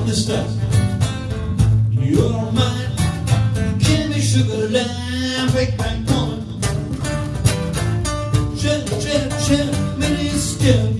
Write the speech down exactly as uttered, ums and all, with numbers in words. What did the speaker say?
this stuff. You're mine, give me sugar, lamb, big back woman. Shut, shut, shut, mini step.